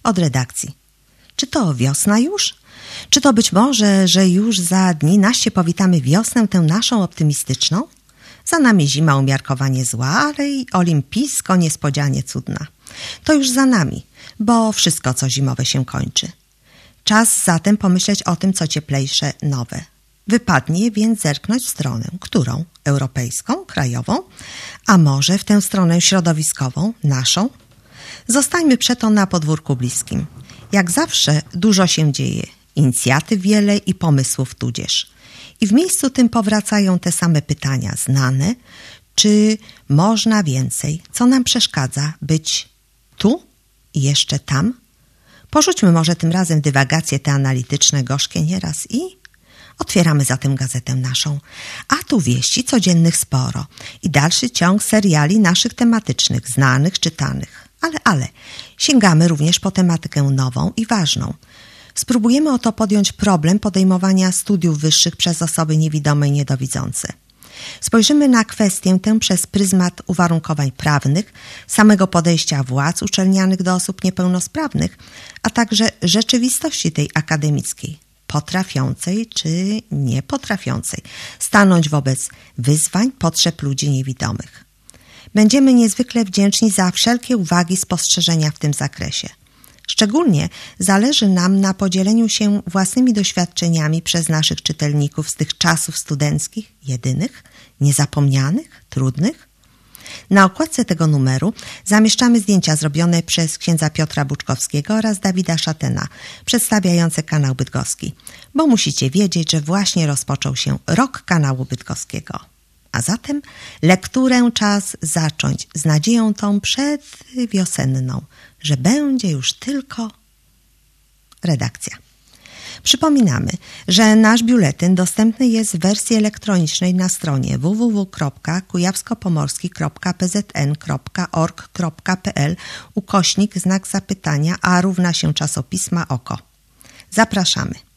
od redakcji. Czy to wiosna już? Czy to być może, że już za dni naście powitamy wiosnę tę naszą optymistyczną? Za nami zima umiarkowanie zła, ale i olimpijsko niespodzianie cudna. To już za nami, bo wszystko co zimowe się kończy. Czas zatem pomyśleć o tym, co cieplejsze, nowe. Wypadnie więc zerknąć w stronę. Którą? Europejską? Krajową? A może w tę stronę środowiskową? Naszą? Zostańmy przeto na podwórku bliskim. Jak zawsze dużo się dzieje. Inicjatyw wiele i pomysłów tudzież. I w miejscu tym powracają te same pytania znane. Czy można więcej? Co nam przeszkadza być tu i jeszcze tam? Porzućmy może tym razem dywagacje te analityczne, gorzkie nieraz i otwieramy zatem gazetę naszą. A tu wieści codziennych sporo i dalszy ciąg seriali naszych tematycznych, znanych, czytanych. Ale sięgamy również po tematykę nową i ważną. Spróbujemy oto podjąć problem podejmowania studiów wyższych przez osoby niewidome i niedowidzące. Spojrzymy na kwestię tę przez pryzmat uwarunkowań prawnych, samego podejścia władz uczelnianych do osób niepełnosprawnych, a także rzeczywistości tej akademickiej, potrafiącej czy niepotrafiącej stanąć wobec wyzwań, potrzeb ludzi niewidomych. Będziemy niezwykle wdzięczni za wszelkie uwagi, spostrzeżenia w tym zakresie. Szczególnie zależy nam na podzieleniu się własnymi doświadczeniami przez naszych czytelników z tych czasów studenckich, jedynych, niezapomnianych, trudnych. Na okładce tego numeru zamieszczamy zdjęcia zrobione przez księdza Piotra Buczkowskiego oraz Dawida Szatena, przedstawiające kanał bydgoski, bo musicie wiedzieć, że właśnie rozpoczął się rok kanału bydgoskiego. A zatem lekturę czas zacząć z nadzieją tą przedwiosenną, że będzie już tylko redakcja. Przypominamy, że nasz biuletyn dostępny jest w wersji elektronicznej na stronie www.kujawsko-pomorski.pzn.org.pl / znak zapytania, a równa się czasopisma OKO. Zapraszamy.